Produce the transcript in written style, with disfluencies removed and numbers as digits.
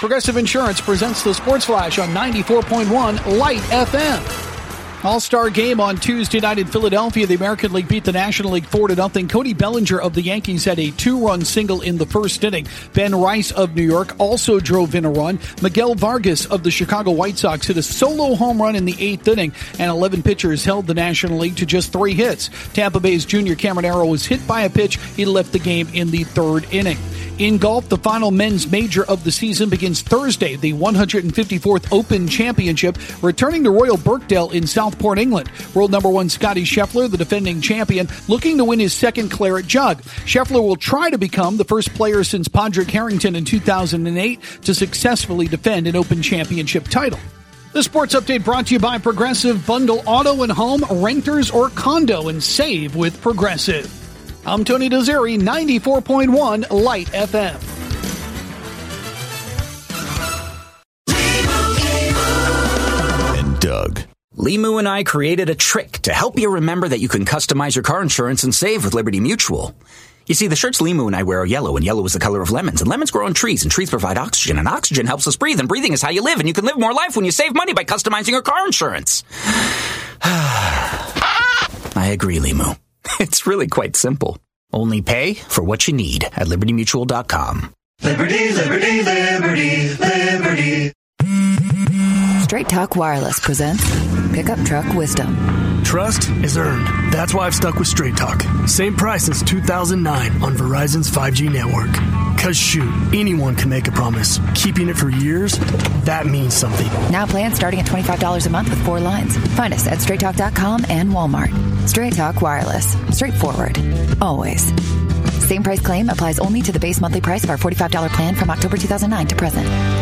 Progressive Insurance presents the Sports Flash on 94.1 Light FM. All-Star game on Tuesday night in Philadelphia. The American League beat the National League 4-0. Cody Bellinger of the Yankees had a 2-run single in the first inning. Ben Rice of New York also drove in a run. Miguel Vargas of the Chicago White Sox hit a solo home run in the 8th inning, and 11 pitchers held the National League to just 3 hits. Tampa Bay's Junior Cameron Arrow was hit by a pitch. He left the game in the 3rd inning. In golf, the final men's major of the season begins Thursday, the 154th Open Championship, returning to Royal Birkdale in Southport, England. World number 1 Scottie Scheffler, the defending champion, looking to win his 2nd Claret Jug. Scheffler will try to become the first player since Padraig Harrington in 2008 to successfully defend an Open Championship title. The sports update brought to you by Progressive. Bundle auto and home, renters or condo, and save with Progressive. I'm Tony Dozeri, 94.1 Light FM. And Doug. Limu and I created a trick to help you remember that you can customize your car insurance and save with Liberty Mutual. You see, the shirts Limu and I wear are yellow, and yellow is the color of lemons, and lemons grow on trees, and trees provide oxygen, and oxygen helps us breathe, and breathing is how you live, and you can live more life when you save money by customizing your car insurance. I agree, Limu. It's really quite simple. Only pay for what you need at LibertyMutual.com. Liberty, liberty, liberty, liberty. Straight Talk Wireless presents Pickup Truck Wisdom. Trust is earned. That's why I've stuck with Straight Talk. Same price since 2009 on Verizon's 5G network. Cause shoot, anyone can make a promise. Keeping it for years, that means something. Now plans starting at $25 a month with 4 lines. Find us at StraightTalk.com and Walmart. Straight Talk Wireless. Straightforward. Always. Same price claim applies only to the base monthly price of our $45 plan from October 2009 to present.